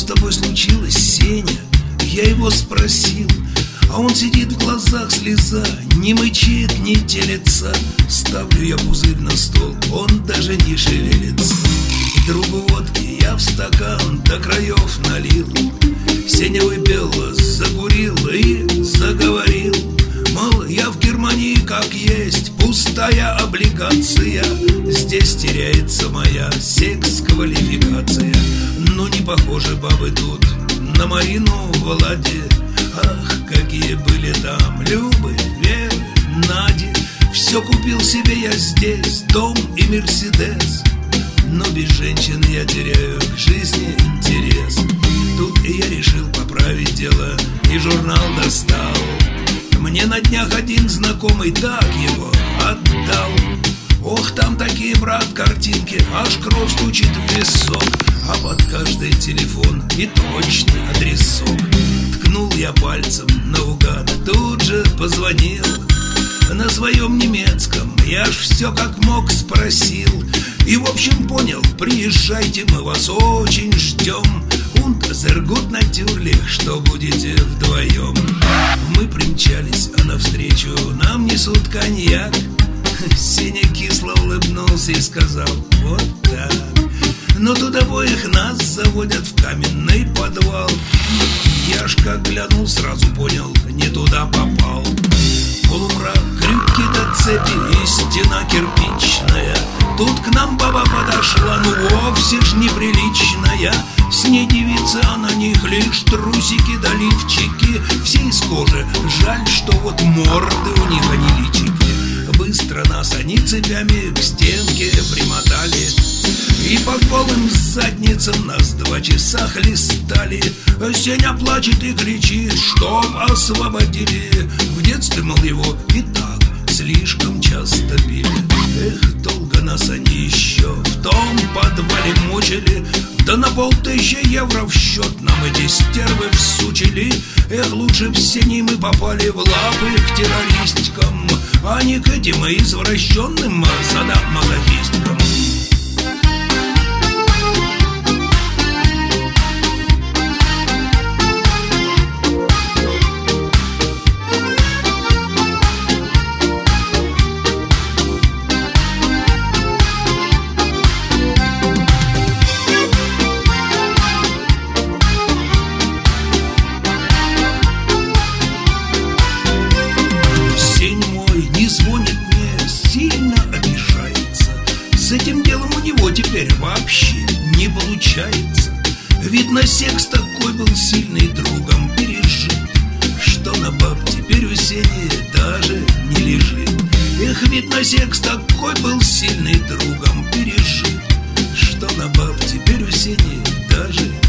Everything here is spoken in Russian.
с тобой случилось, Сеня? Я его спросил, а он сидит, в глазах слеза, не мычит, не телится. Ставлю я пузырь на стол, он даже не шевелится. Другу водки я в стакан до краев налил. Сеня выпил, закурил и заговорил. Мол, я в Германии как есть, пустая облигация. Здесь теряется моя секс-квалификация. Ну не похожи бабы тут на Марину, Владе. Ах, какие были там Любы, Веры, Нади. Все купил себе я здесь, дом и Мерседес. Но без женщин я теряю к жизни интерес. Тут и я решил поправить дело, и журнал достал. Мне на днях один знакомый так его отдал. Ох, там такие, брат, картинки, аж кровь стучит в висок. А под каждый телефон и точный адресок. Ткнул я пальцем наугад, тут же позвонил. На своем немецком я ж все как мог спросил. И в общем понял, приезжайте, мы вас очень ждем. Und sehr gut natürlich, что будете вдвоем. Мы примчались, а навстречу нам несут коньяк. Сеня кисло улыбнулся и сказал: вот так. Но тут обоих нас заводят в каменный подвал. Я ж как глянул, сразу понял, не туда попал. Полумрак, крюки до цепи и стена кирпичная. Тут к нам баба подошла, ну вовсе ж неприличная. С ней девица, а на них лишь трусики да лифчики. Все из кожи, жаль, что вот морды у них, а не личики. Быстро нас они цепями к стенке примотали. И по голым задницам нас 2 часа хлестали. Сеня плачет и кричит, чтоб освободили. В детстве, мол, его и так слишком часто били. Эх, долго нас они еще в том подвале мучили. Да на 5000 евро в счет нам эти стервы всучили. Эх, лучше б с Сеней мы попали в лапы к террористкам, а не к этим извращенным садомазохисткам. С этим делом у него теперь вообще не получается. Видно, секс такой был сильный, другом пережит, что на баб теперь у Сени даже не лежит. Эх, видно, секс такой был сильный, другом пережит, что на баб теперь у Сени даже